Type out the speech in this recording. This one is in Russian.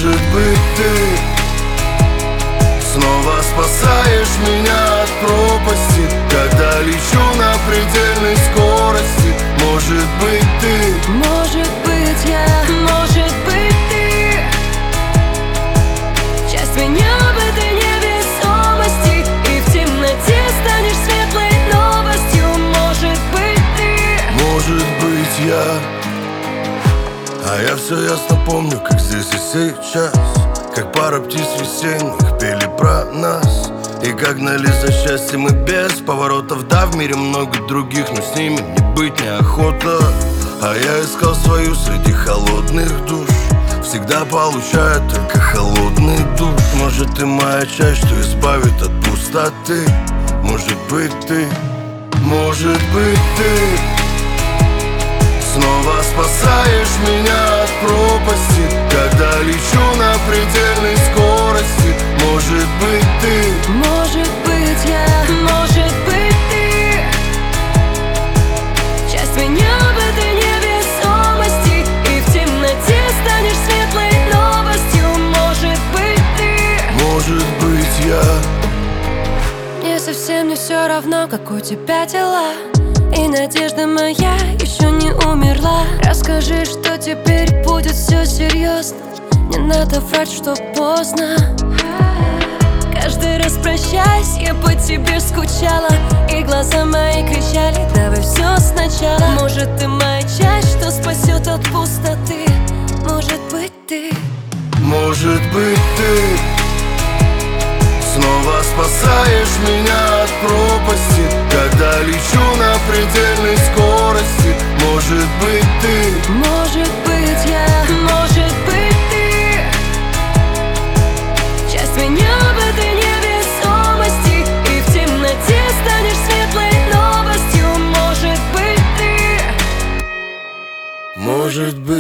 Может быть, ты снова спасаешь меня от пропасти, когда лечу на предельной скорости. Может быть, ты, может быть, я, может быть, ты часть меня в этой невесомости, и в темноте станешь светлой новостью. Может быть, ты, может быть, я. А я все ясно помню, как здесь и сейчас, как пара птиц весенних пели про нас, и как гнали за счастьем мы без поворотов. Да, в мире много других, но с ними не быть неохота. А я искал свою среди холодных душ, всегда получая только холодный душ. Может, ты моя часть, что избавит от пустоты. Может быть, ты, может быть, ты снова спасаешь меня от пропасти, когда лечу на предельной скорости. Может быть, ты, может быть, я, может быть, ты часть меня в этой невесомости, и в темноте станешь светлой новостью. Может быть, ты, может быть, я. мне совсем не все равно, как у тебя дела, и надежда моя еще не умерла. Расскажи, что теперь будет все серьезно, не надо врать, что поздно. Каждый раз прощаясь, я по тебе скучала, и глаза мои кричали: давай все сначала. Может, ты моя часть, что спасет от пустоты. Может быть, ты, может быть, ты снова спасаешь меня от пропасти, когда лечу на предельной скорости. Может быть, ты, может быть, я, может быть, ты часть меня в этой невесомости, и в темноте станешь светлой новостью. Может быть, ты, может быть.